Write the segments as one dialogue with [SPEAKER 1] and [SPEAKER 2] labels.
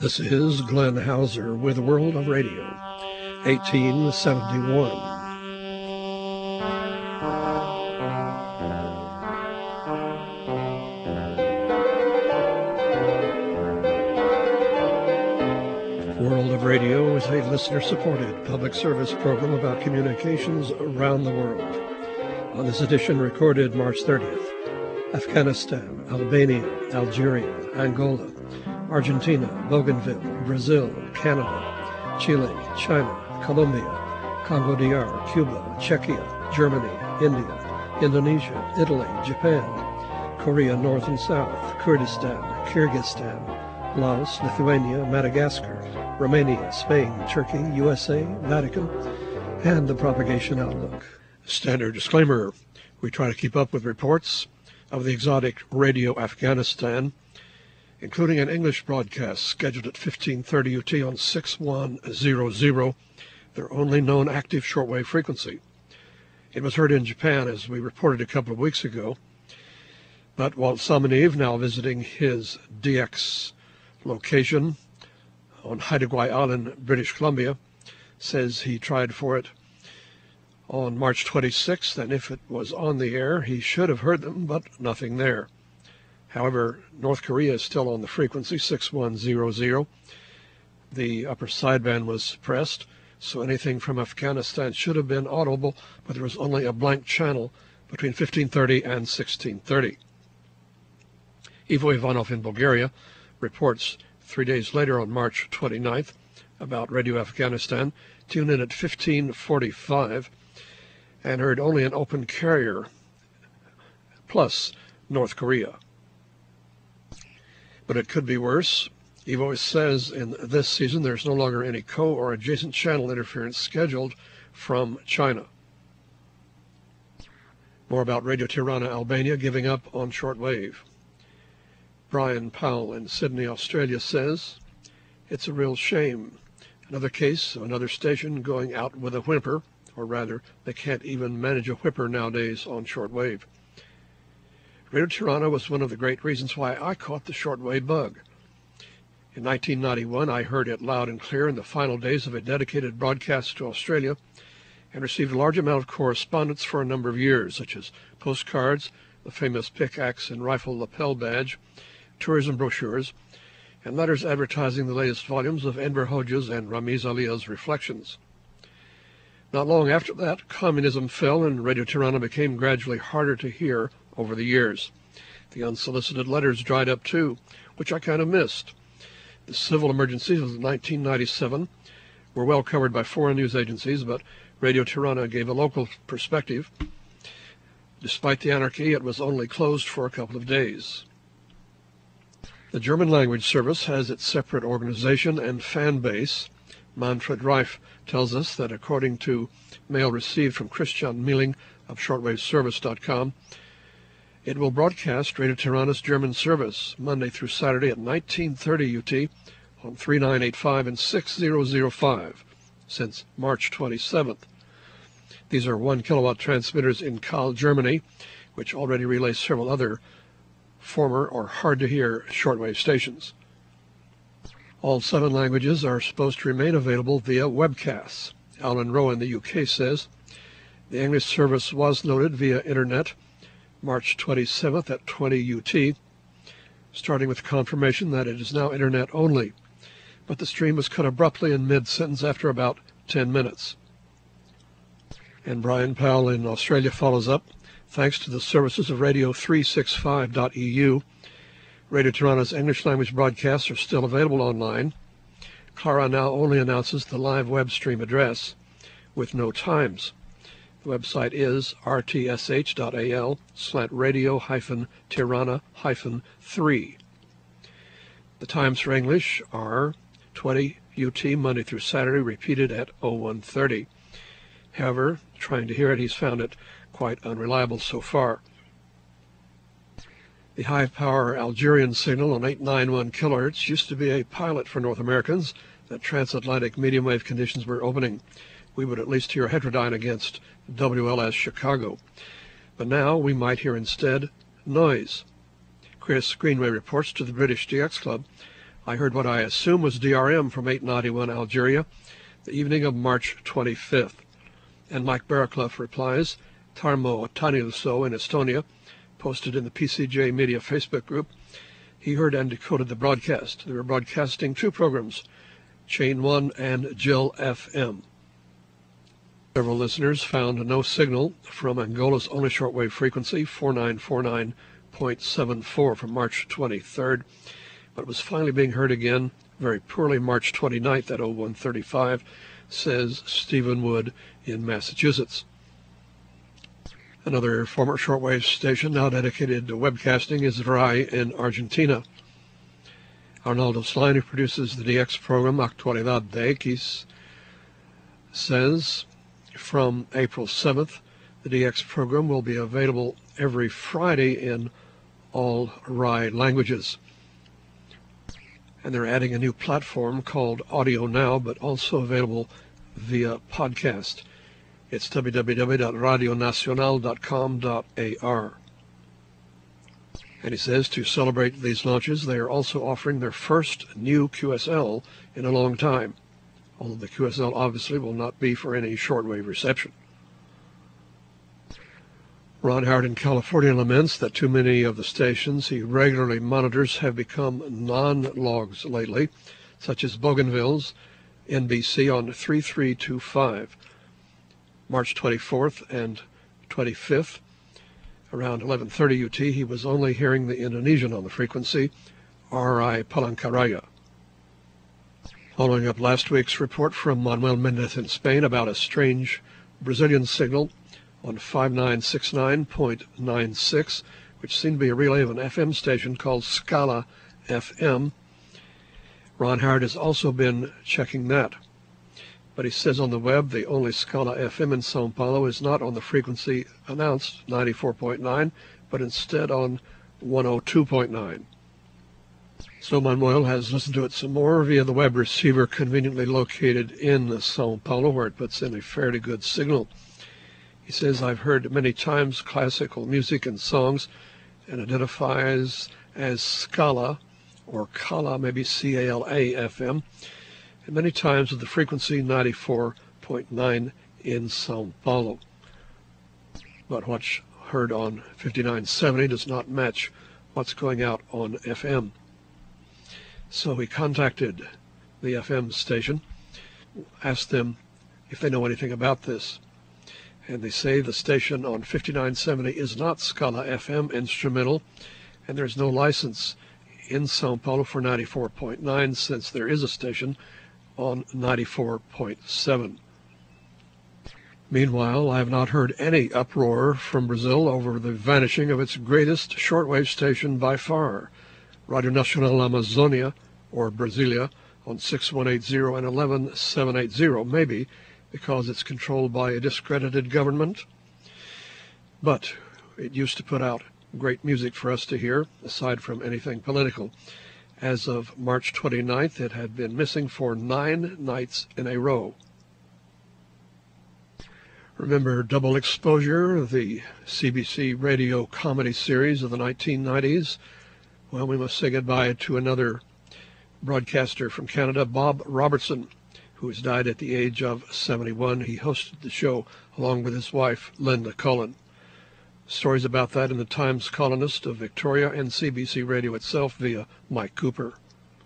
[SPEAKER 1] This is Glenn Hauser with World of Radio, 1871. World of Radio is a listener-supported public service program about communications around the world. On this edition, recorded March 30th, Afghanistan, Albania, Algeria, Angola, Argentina, Bougainville, Brazil, Canada, Chile, China, Colombia, Congo DR, Cuba, Czechia, Germany, India, Indonesia, Italy, Japan, Korea North and South, Kurdistan, Kyrgyzstan, Laos, Lithuania, Madagascar, Romania, Spain, Turkey, USA, Vatican, and the Propagation Outlook. Standard disclaimer: we try to keep up with reports of the exotic Radio Afghanistan, including an English broadcast scheduled at 1530 UT on 6100, their only known active shortwave frequency. It was heard in Japan, as we reported a couple of weeks ago, but Walt Samaniv, now visiting his DX location on Haida Gwaii Island, British Columbia, says he tried for it on March 26th, and if it was on the air, he should have heard them, but nothing there. However, North Korea is still on the frequency, 6100. The upper sideband was suppressed, so anything from Afghanistan should have been audible, but there was only a blank channel between 1530 and 1630. Ivo Ivanov in Bulgaria reports 3 days later on March 29th about Radio Afghanistan, tuned in at 1545 and heard only an open carrier plus North Korea. But it could be worse. Ivo says in this season there's no longer any co- or adjacent channel interference scheduled from China. More about Radio Tirana Albania giving up on shortwave. Brian Powell in Sydney, Australia says, it's a real shame. Another case of another station going out with a whimper, or rather, they can't even manage a whimper nowadays on shortwave. Radio Tirana was one of the great reasons why I caught the shortwave bug. In 1991, I heard it loud and clear in the final days of a dedicated broadcast to Australia and received a large amount of correspondence for a number of years, such as postcards, the famous pickaxe and rifle lapel badge, tourism brochures, and letters advertising the latest volumes of Enver Hoxha's and Ramiz Alia's Reflections. Not long after that, communism fell and Radio Tirana became gradually harder to hear over the years. The unsolicited letters dried up too, which I kind of missed. The civil emergencies of 1997 were well covered by foreign news agencies, but Radio Tirana gave a local perspective. Despite the anarchy, it was only closed for a couple of days. The German language service has its separate organization and fan base. Manfred Reif tells us that according to mail received from Christian Mieling of shortwaveservice.com, it will broadcast Radio Tirana's German service Monday through Saturday at 1930 UT on 3985 and 6005 since March 27th. These are 1 kilowatt transmitters in Kahl, Germany, which already relay several other former or hard-to-hear shortwave stations. All 7 languages are supposed to remain available via webcasts. Alan Rowe in the UK says, the English service was loaded via internet March 27th at 20 UT, starting with confirmation that it is now internet only, but the stream was cut abruptly in mid-sentence after about 10 minutes. And Brian Powell in Australia follows up, thanks to the services of Radio365.eu, Radio Tirana's English language broadcasts are still available online. Clara now only announces the live web stream address with no times. The website is rtsh.al/radio-tirana-3. The times for English are 20 UT Monday through Saturday, repeated at 0130. However, trying to hear it, he's found it quite unreliable so far. The high-power Algerian signal on 891 kHz used to be a pilot for North Americans that transatlantic medium wave conditions were opening. We would at least hear heterodyne against WLS Chicago. But now we might hear instead noise. Chris Greenway reports to the British DX Club, I heard what I assume was DRM from 891 Algeria, the evening of March 25th. And Mike Barraclough replies, Tarmo Tanilso in Estonia posted in the PCJ Media Facebook group, he heard and decoded the broadcast. They were broadcasting two programs, Chain 1 and Jill FM. Several listeners found no signal from Angola's only shortwave frequency, 4949.74 from March 23rd, but it was finally being heard again, very poorly, March 29th at 0135, says Stephen Wood in Massachusetts. Another former shortwave station now dedicated to webcasting is RAI in Argentina. Arnaldo Slime, who produces the DX program Actualidad de X, says from April 7th, the DX program will be available every Friday in all RAI languages. And they're adding a new platform called Audio Now, but also available via podcast. It's www.radionacional.com.ar. And he says to celebrate these launches, they are also offering their first new QSL in a long time, although the QSL obviously will not be for any shortwave reception. Ron Howard in California laments that too many of the stations he regularly monitors have become non-logs lately, such as Bougainville's NBC on 3325. March 24th and 25th, around 11:30 UT, he was only hearing the Indonesian on the frequency, RI Palangkaraya. Following up last week's report from Manuel Mendez in Spain about a strange Brazilian signal on 5969.96, which seemed to be a relay of an FM station called Scala FM. Ron Howard has also been checking that. But he says on the web the only Scala FM in Sao Paulo is not on the frequency announced, 94.9, but instead on 102.9. So Manuel has listened to it some more via the web receiver conveniently located in Sao Paulo, where it puts in a fairly good signal. He says, I've heard many times classical music and songs and identifies as Scala or Kala, maybe C-A-L-A FM, and many times with the frequency 94.9 in Sao Paulo. But what's heard on 5970 does not match what's going out on FM. So he contacted the FM station, asked them if they know anything about this. And they say the station on 5970 is not Scala FM instrumental, and there's no license in Sao Paulo for 94.9 since there is a station on 94.7. Meanwhile, I have not heard any uproar from Brazil over the vanishing of its greatest shortwave station by far, Radio Nacional Amazonia, or Brasilia, on 6180 and 11780, maybe because it's controlled by a discredited government. But it used to put out great music for us to hear, aside from anything political. As of March 29th, it had been missing for 9 nights in a row. Remember Double Exposure, the CBC radio comedy series of the 1990s? Well, we must say goodbye to another broadcaster from Canada, Bob Robertson, who has died at the age of 71. He hosted the show along with his wife, Linda Cullen. Stories about that in the Times Colonist of Victoria and CBC Radio itself via Mike Cooper.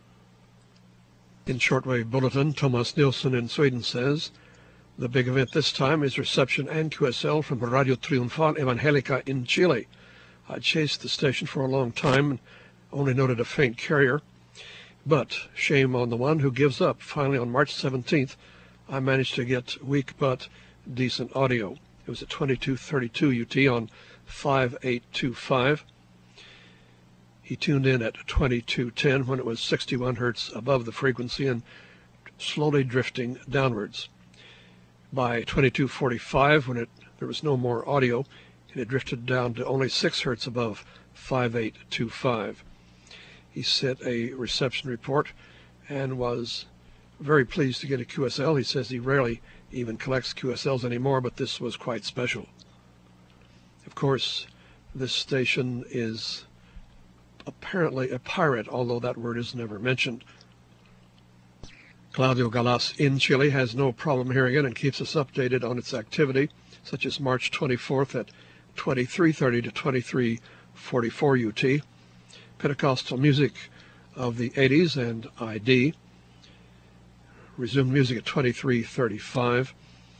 [SPEAKER 1] In Shortwave Bulletin, Thomas Nilsson in Sweden says, the big event this time is reception and QSL from Radio Triunfal Evangelica in Chile. I chased the station for a long time and only noted a faint carrier. But shame on the one who gives up. Finally, on March 17th, I managed to get weak but decent audio. It was at 2232 UT on 5825. He tuned in at 2210 when it was 61 hertz above the frequency and slowly drifting downwards. By 2245, when there was no more audio, it had drifted down to only 6 hertz above 5825. He sent a reception report and was very pleased to get a QSL. He says he rarely even collects QSLs anymore, but this was quite special. Of course, this station is apparently a pirate, although that word is never mentioned. Claudio Galas in Chile has no problem hearing it and keeps us updated on its activity, such as March 24th at 23:30 to 23:44 UT, Pentecostal music of the 80s and ID, resumed music at 23:35,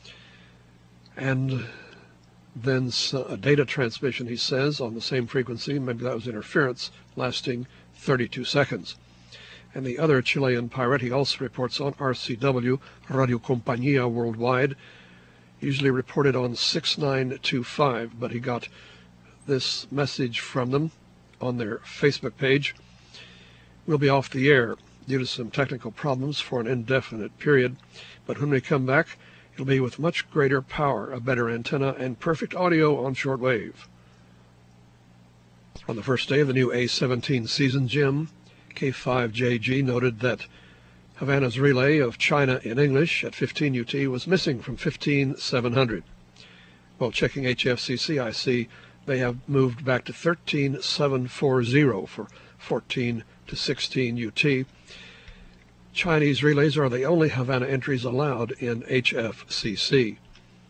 [SPEAKER 1] and then a data transmission, he says, on the same frequency, maybe that was interference, lasting 32 seconds. And the other Chilean pirate he also reports on, RCW, Radio Compañía Worldwide, usually reported on 6925, but he got this message from them on their Facebook page. We'll be off the air due to some technical problems for an indefinite period, but when we come back, it'll be with much greater power, a better antenna, and perfect audio on shortwave. On the first day of the new A17 season, Jim, K5JG, noted that Havana's relay of China in English at 15 UT was missing from 15700. While checking HFCC, I see they have moved back to 13740 for 14 to 16 UT. Chinese relays are the only Havana entries allowed in HFCC.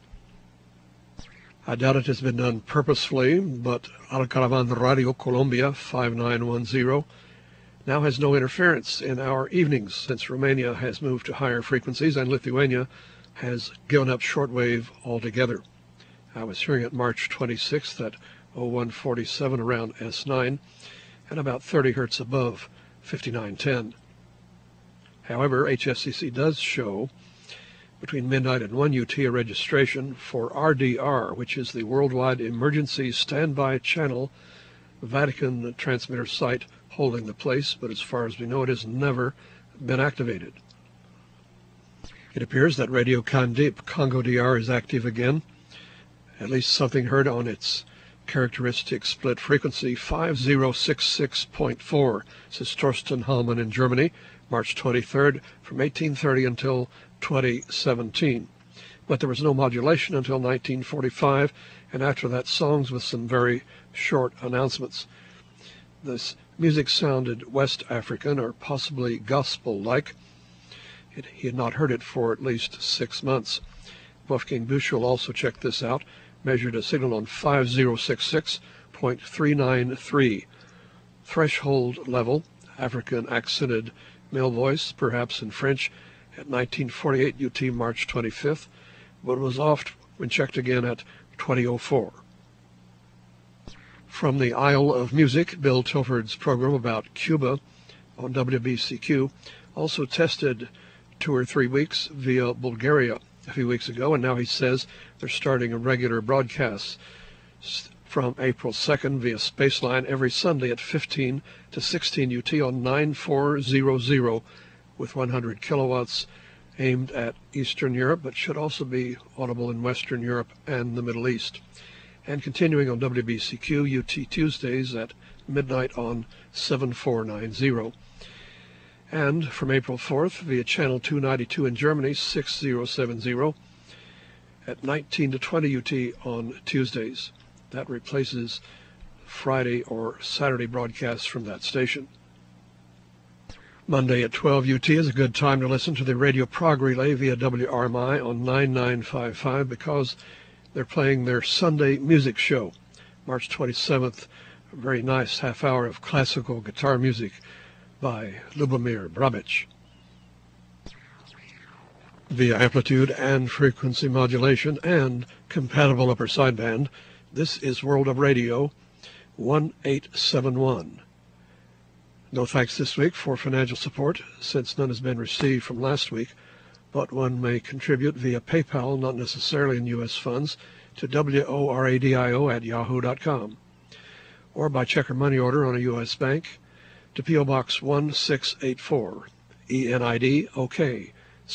[SPEAKER 1] I doubt it has been done purposefully, but Alcaravan Radio Colombia 5910 now has no interference in our evenings since Romania has moved to higher frequencies and Lithuania has given up shortwave altogether. I was hearing it March 26th at 0147 around S9 and about 30 hertz above 5910. However, HFCC does show between midnight and 1 UT a registration for RDR, which is the Worldwide Emergency Standby Channel Vatican transmitter site holding the place, but as far as we know, it has never been activated. It appears that Radio Kandip, Congo DR, is active again, at least something heard on its characteristic split frequency 5066.4, says Torsten Hallmann in Germany, March 23rd from 1830 until 2017. But there was no modulation until 1945, and after that songs with some very short announcements. This music sounded West African or possibly gospel-like. He had not heard it for at least 6 months. Wolfgang Büchel also checked this out, measured a signal on 5066.393. Threshold level, African accented male voice, perhaps in French, at 1948 UT March 25th, but was off when checked again at 2004. From the Isle of Music, Bill Tilford's program about Cuba on WBCQ also tested 2 or 3 weeks via Bulgaria a few weeks ago, and now he says they're starting a regular broadcast from April 2nd via Spaceline every Sunday at 15 to 16 UT on 9400 with 100 kilowatts aimed at Eastern Europe, but should also be audible in Western Europe and the Middle East. And continuing on WBCQ, UT Tuesdays at midnight on 7490. And from April 4th, via Channel 292 in Germany, 6070, at 19 to 20 UT on Tuesdays. That replaces Friday or Saturday broadcasts from that station. Monday at 12 UT is a good time to listen to the Radio Prague Relay via WRMI on 9955 because they're playing their Sunday music show. March 27th, a very nice half hour of classical guitar music by Lubomir Brabic. Via amplitude and frequency modulation and compatible upper sideband, this is World of Radio 1871. No thanks this week for financial support, since none has been received from last week, but one may contribute via PayPal, not necessarily in U.S. funds, to WORADIO@yahoo.com, or by check or money order on a U.S. bank to P.O. Box 1684, ENID OK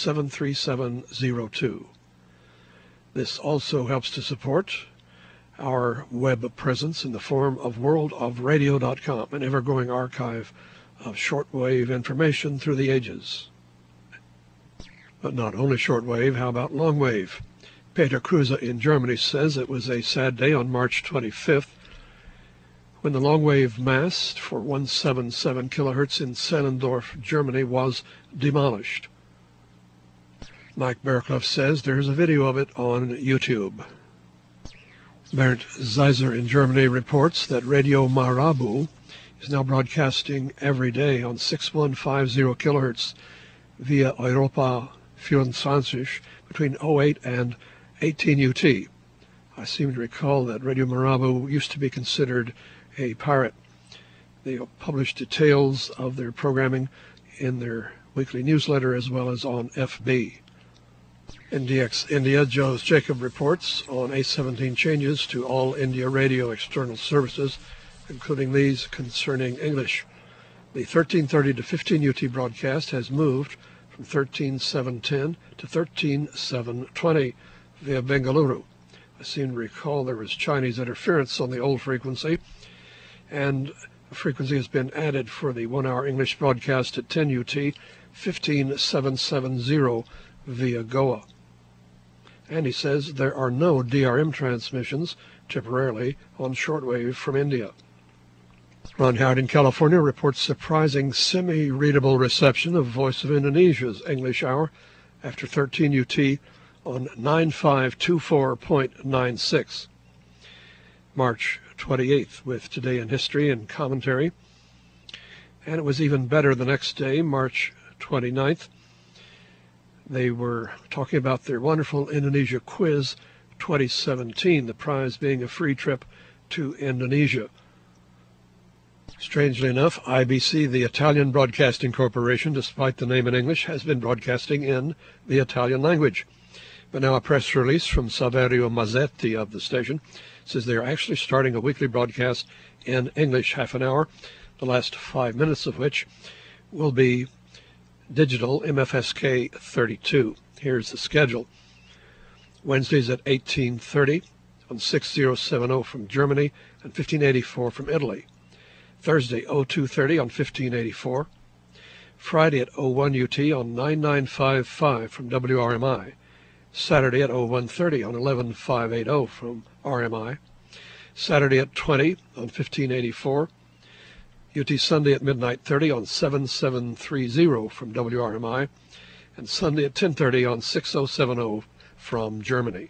[SPEAKER 1] 73702. This also helps to support our web presence in the form of worldofradio.com, an ever-growing archive of shortwave information through the ages. But not only shortwave, how about longwave? Peter Kruse in Germany says it was a sad day on March 25th when the long-wave mast for 177 kilohertz in Zehlendorf, Germany, was demolished. Mike Bearclough says there's a video of it on YouTube. Bernd Zeiser in Germany reports that Radio Marabu is now broadcasting every day on 6150 kilohertz via Europa 24 between 08 and 18 UT. I seem to recall that Radio Marabu used to be considered a pirate. They publish details of their programming in their weekly newsletter as well as on FB. NDX India, Joe's Jacob reports on A17 changes to all India radio external services, including these concerning English. The 1330 to 15 UT broadcast has moved from 13710 to 13720 via Bengaluru. I seem to recall there was Chinese interference on the old frequency, and a frequency has been added for the 1-hour English broadcast at 10 UT, 15770 via Goa. And he says there are no DRM transmissions temporarily on shortwave from India. Ron Howard in California reports surprising semi-readable reception of Voice of Indonesia's English hour after 13 UT on 9524.96. March 28th with Today in History and commentary. And it was even better the next day, March 29th. They were talking about their wonderful Indonesia Quiz 2017, the prize being a free trip to Indonesia. Strangely enough, IBC, the Italian Broadcasting Corporation, despite the name in English, has been broadcasting in the Italian language. But now a press release from Saverio Mazzetti of the station says they are actually starting a weekly broadcast in English, half an hour, the last 5 minutes of which will be digital MFSK 32. Here's the schedule. Wednesdays at 1830 on 6070 from Germany and 1584 from Italy. Thursday 0230 on 1584. Friday at 01 UT on 9955 from WRMI. Saturday at 0130 on 11580 from RMI. Saturday at 20 on 1584. UT Sunday at midnight 30 on 7730 from WRMI. And Sunday at 10:30 on 6070 from Germany.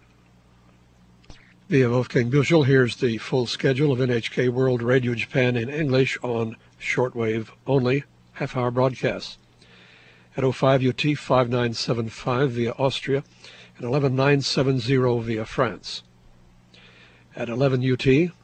[SPEAKER 1] Via Wolfgang Büchel, here's the full schedule of NHK World Radio Japan in English on shortwave only, half-hour broadcasts. At 05 UT 5975 via Austria and 11970 via France. At 11 UT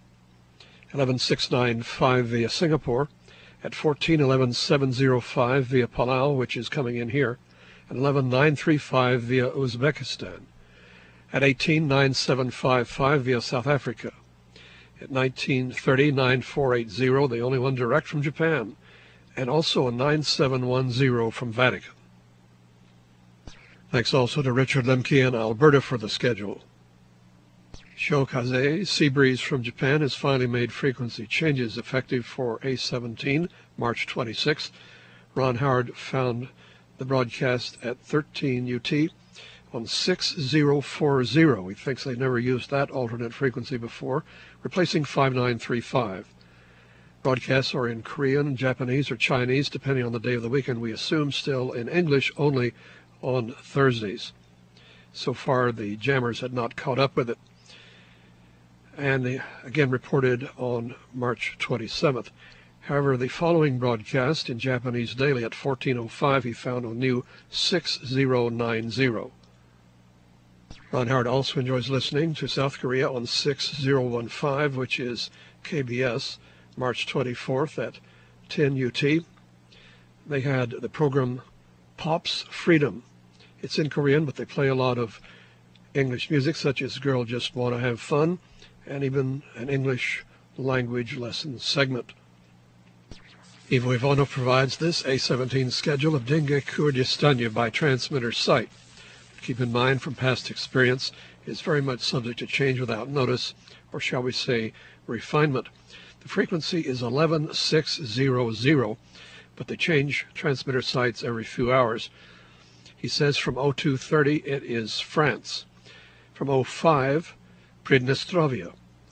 [SPEAKER 1] 11695 via Singapore, at 1411705 via Palau, which is coming in here, and 11935 via Uzbekistan. At 189755 via South Africa. At 1930-9480, the only one direct from Japan, and also a 9710 from Vatican. Thanks also to Richard Lemke in Alberta for the schedule. Shokaze, Sea Breeze from Japan, has finally made frequency changes effective for A17, March 26th. Ron Howard found the broadcast at 13 UT on 6040. He thinks they never used that alternate frequency before, replacing 5935. Broadcasts are in Korean, Japanese, or Chinese, depending on the day of the week, and we assume still in English only on Thursdays. So far, the jammers had not caught up with it. And they again reported on March 27th. However, the following broadcast in Japanese daily at 14:05, he found a new 6090. Ron Howard also enjoys listening to South Korea on 6015, which is KBS, March 24th at 10 UT. They had the program Pop's Freedom. It's in Korean, but they play a lot of English music, such as Girl Just Wanna Have Fun, and even an English language lesson segment. Ivo Ivanov provides this A17 schedule of Dinge Kurdistania by transmitter site. Keep in mind, from past experience, is very much subject to change without notice, or shall we say, refinement. The frequency is 11600, but they change transmitter sites every few hours. He says from 0230 it is France. From 05, Pridnestrovia.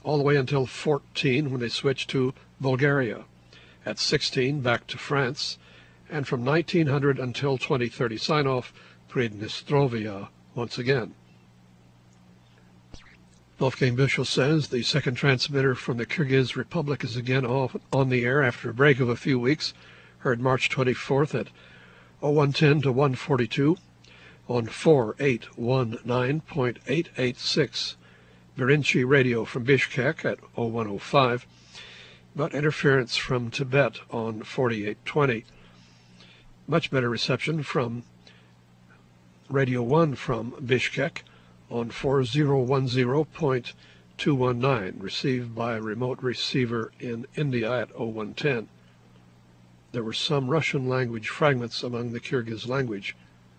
[SPEAKER 1] all the way until 14 when they switched to Bulgaria. At 16, back to France, and from 1900 until 2030 sign-off, Pridnestrovia once again. Wolfgang Büchel says the second transmitter from the Kyrgyz Republic is again on the air after a break of a few weeks, heard March 24th at 0110 to 142 on 4819.886. Virinchi radio from Bishkek at 0105, but interference from Tibet on 4820. Much better reception from Radio 1 from Bishkek on 4010.219, received by a remote receiver in India at 0110. There were some Russian language fragments among the Kyrgyz language.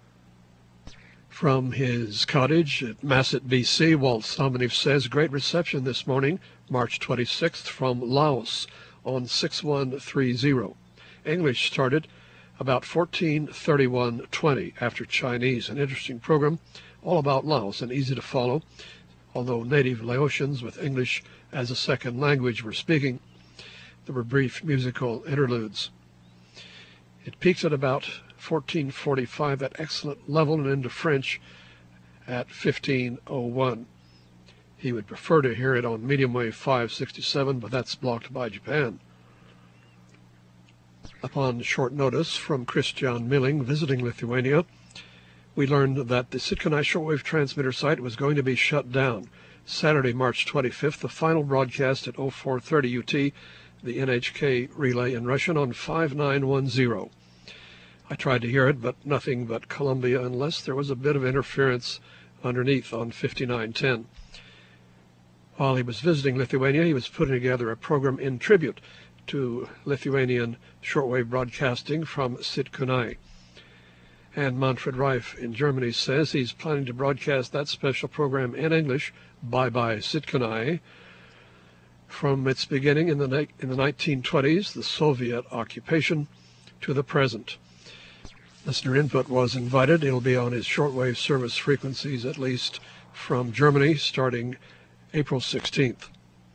[SPEAKER 1] From his cottage at Masset, BC, Walt Somnev says, great reception this morning, March 26th, from Laos on 6130. English started about 14:31:20 after Chinese. An interesting program, all about Laos and easy to follow, although native Laotians with English as a second language were speaking. There were brief musical interludes. It peaked at about 14:45 at excellent level and into French at 15:01. He would prefer to hear it on medium wave 567, but that's blocked by Japan. Upon short notice from Christian Milling visiting Lithuania, we learned that the Sitkunai shortwave transmitter site was going to be shut down. Saturday, March 25th, the final broadcast at 0430 UT, the NHK relay in Russian on 5910. I tried to hear it, but nothing but Columbia, unless there was a bit of interference underneath on 5910. While he was visiting Lithuania, he was putting together a program in tribute to Lithuanian shortwave broadcasting from Sitkunai. And Manfred Reif in Germany says he's planning to broadcast that special program in English, Bye Bye Sitkunai, from its beginning in the 1920s, the Soviet occupation, to the present. Listener input was invited. It'll be on his shortwave service frequencies, at least from Germany, starting April 16th.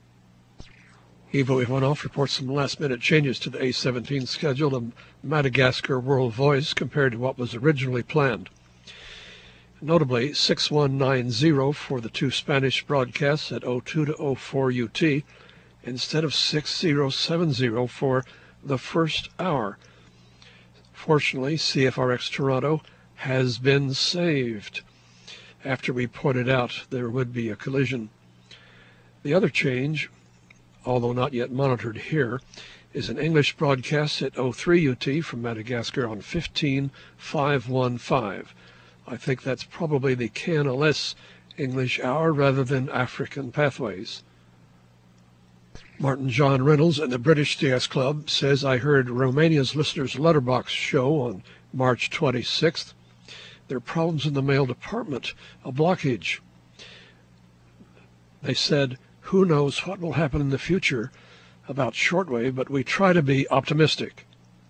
[SPEAKER 1] Ivo Ivanov reports some last-minute changes to the A-17 schedule of Madagascar World Voice compared to what was originally planned. Notably, 6190 for the two Spanish broadcasts at 02 to 04 UT instead of 6070 for the first hour. Fortunately, CFRX Toronto has been saved. After we pointed out there would be a collision. The other change, although not yet monitored here, is an English broadcast at 03 UT from Madagascar on 15515. I think that's probably the KNLS English hour rather than African pathways. Martin John Reynolds in the British DS Club says, I heard Romania's listeners' letterbox show on March 26th. There are problems in the mail department, a blockage. They said, who knows what will happen in the future about shortwave, but we try to be optimistic.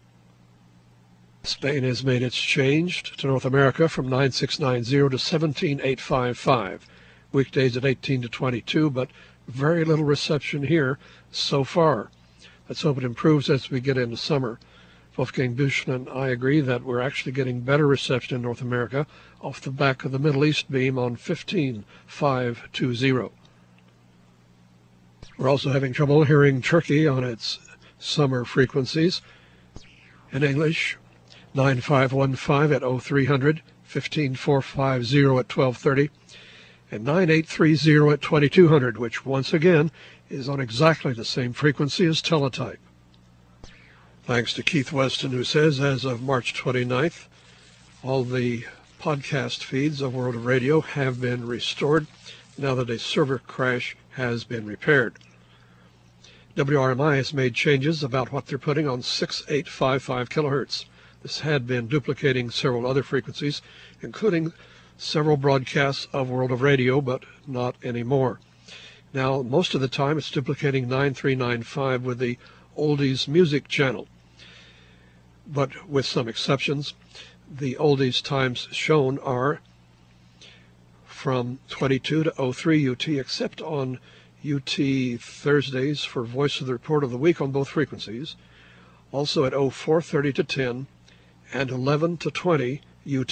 [SPEAKER 1] Spain has made its change to North America from 9690 to 17855, weekdays at 18 to 22, but very little reception here so far. Let's hope it improves as we get into summer. Wolfgang Büchel and I agree that we're actually getting better reception in North America off the back of the Middle East beam on 15520. We're also having trouble hearing Turkey on its summer frequencies. In English, 9515 at 0300, 15450 at 1230, and 9830 at 2200, which once again is on exactly the same frequency as teletype. Thanks to Keith Weston, who says as of March 29th, all the podcast feeds of World of Radio have been restored now that a server crash has been repaired. WRMI has made changes about what they're putting on 6855 kilohertz. This had been duplicating several other frequencies, including several broadcasts of World of Radio, but not anymore. Now, most of the time, it's duplicating 9395 with the Oldies Music channel. But with some exceptions, the Oldies times shown are from 22 to 03 UT, except on UT Thursdays for Voice of the Report of the Week on both frequencies. Also at 0430 to 10 and 11 to 20 UT.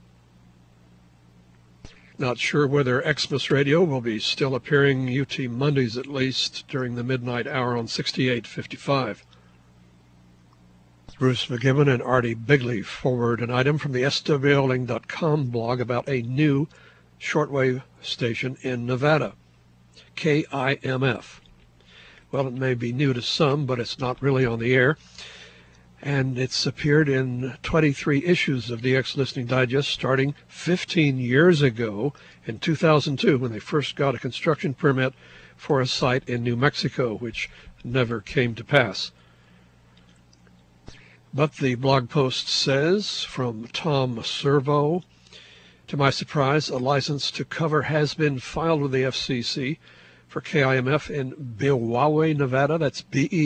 [SPEAKER 1] Not sure whether Xmas Radio will be still appearing UT Mondays at least during the midnight hour on 6855. Bruce McGibbon and Artie Bigley forward an item from the swling.com blog about a new shortwave station in Nevada, KIMF. Well, it may be new to some, but it's not really on the air. And it's appeared in 23 issues of DX Listening Digest starting 15 years ago in 2002 when they first got a construction permit for a site in New Mexico, which never came to pass. But the blog post says, from Tom Servo, to my surprise, a license to cover has been filed with the FCC for KIMF in Beowawe, Nevada. That's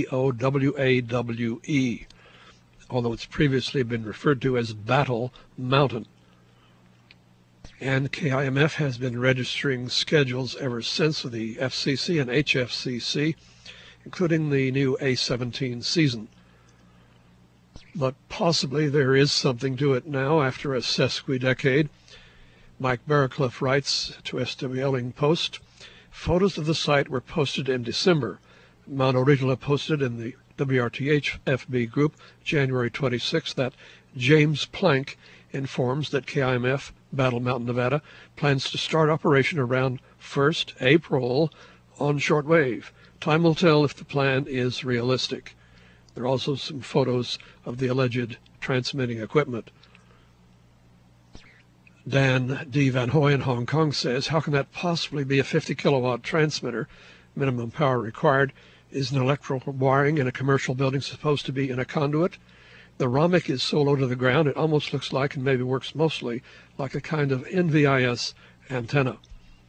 [SPEAKER 1] Beowawe, although it's previously been referred to as Battle Mountain. And KIMF has been registering schedules ever since with the FCC and HFCC, including the new A17 season. But possibly there is something to it now after a sesquidecade. Mike Barraclough writes to SWLing Post, photos of the site were posted in December. Mount Original posted in the WRTH FB group January 26 that James Plank informs that KIMF, Battle Mountain, Nevada, plans to start operation around 1st April on shortwave. Time will tell if the plan is realistic. There are also some photos of the alleged transmitting equipment. Dan D. Van Hoy in Hong Kong says, how can that possibly be a 50 kilowatt transmitter? Minimum power required. Is an electrical wiring in a commercial building supposed to be in a conduit? The ROMIC is so low to the ground it almost looks like, and maybe works mostly, like a kind of NVIS antenna.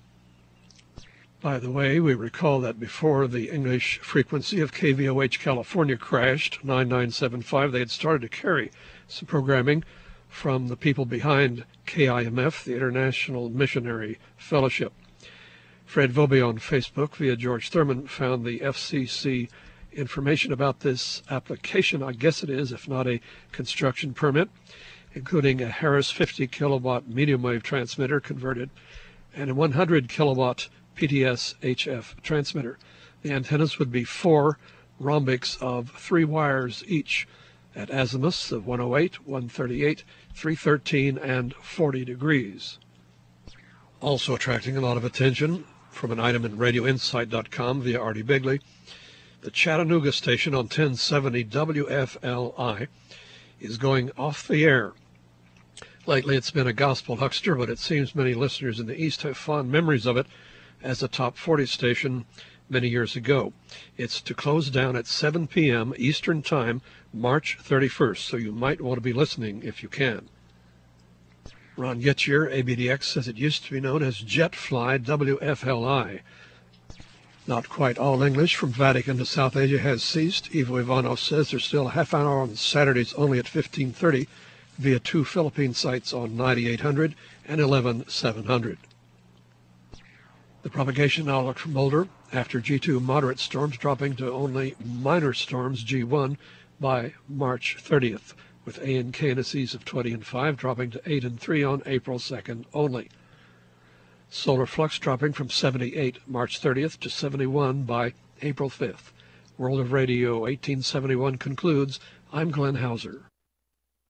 [SPEAKER 1] By the way, we recall that before the English frequency of KVOH California crashed, 9975, they had started to carry some programming from the people behind KIMF, the International Missionary Fellowship. Fred Vobie on Facebook via George Thurman found the FCC information about this application, I guess it is, if not a construction permit, including a Harris 50 kilowatt medium wave transmitter converted and a 100 kilowatt PTS HF transmitter. The antennas would be 4 rhombics of 3 wires each at azimuths of 108, 138, 313, and 40 degrees. Also attracting a lot of attention from an item in RadioInsight.com via Artie Bigley, the Chattanooga station on 1070 WFLI is going off the air. Lately it's been a gospel huckster, but it seems many listeners in the East have fond memories of it as a top 40 station many years ago. It's to close down at 7 p.m. Eastern Time, March 31st, so you might want to be listening if you can. Ron Getchier, ABDX, says it used to be known as Jetfly WFLI. Not quite all English from Vatican to South Asia has ceased. Ivo Ivanov says there's still a half hour on Saturdays only at 15:30 via 2 Philippine sites on 9800 and 11700. The propagation outlook from Boulder, after G2 moderate storms dropping to only minor storms G1 by March 30th, with A and K indices of 20 and 5 dropping to 8 and 3 on April 2nd only. Solar flux dropping from 78 March 30th to 71 by April 5th. World of Radio 1871 concludes. I'm Glenn Hauser.